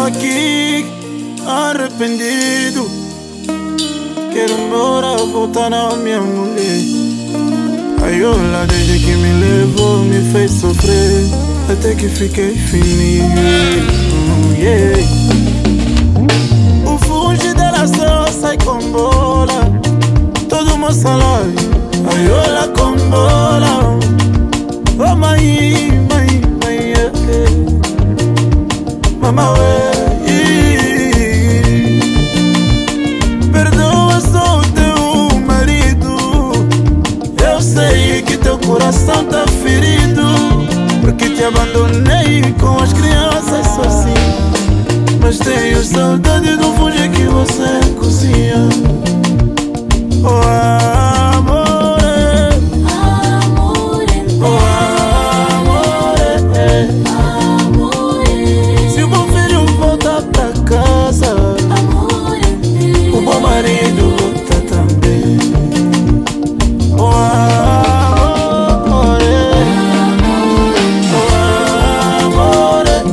aqui arrependido. Quero embora, voltar na minha mulher. Ai, olha, desde que me levou, me fez sofrer, até que fiquei fininho. Yeah. O funge dela só sai com bola, todo o meu salário. Ai, olha com bola. Oh, mãe, yeah. Mama, perdoa só o teu marido. Eu sei que teu coração tá ferido, porque te abandonei com as crianças sozinho. Mas tenho saudade do funge que você cozinha. Oh, amore, Amore, oh, amore. Se o bom filho volta pra casa, o bom marido volta também. Oh, amore, oh, amore.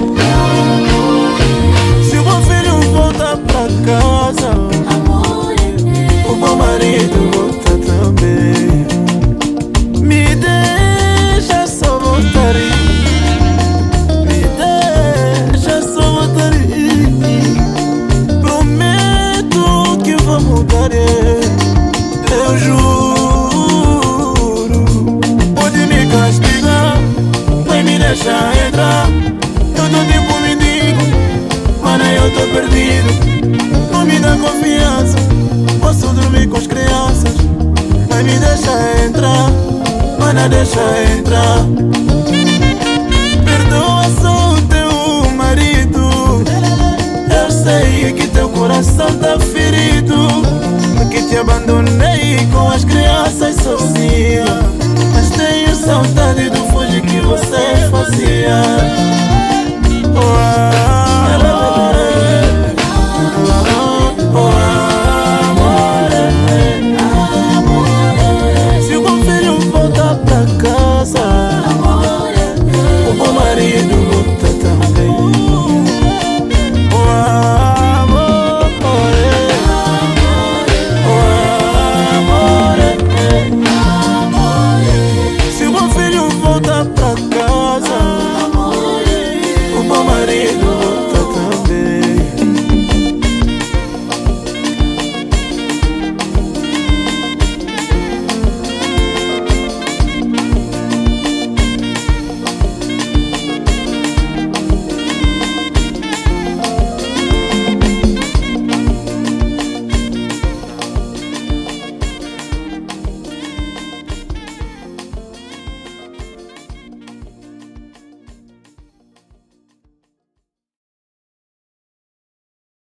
Se o bom filho volta pra casa, o bom marido volta também. Me deixa só voltar, me deixa só voltar. Prometo que vou mudar, eu juro. Pode me castigar, mas me deixa entrar. Todo tempo me digo, mano, eu tô perdido. Não me dá confiança, posso dormir com as crianças, mas me deixa entrar, mana, deixa entrar. Perdoa só o teu marido. Eu sei que teu coração tá ferido, porque te abandonei com as crianças sozinha.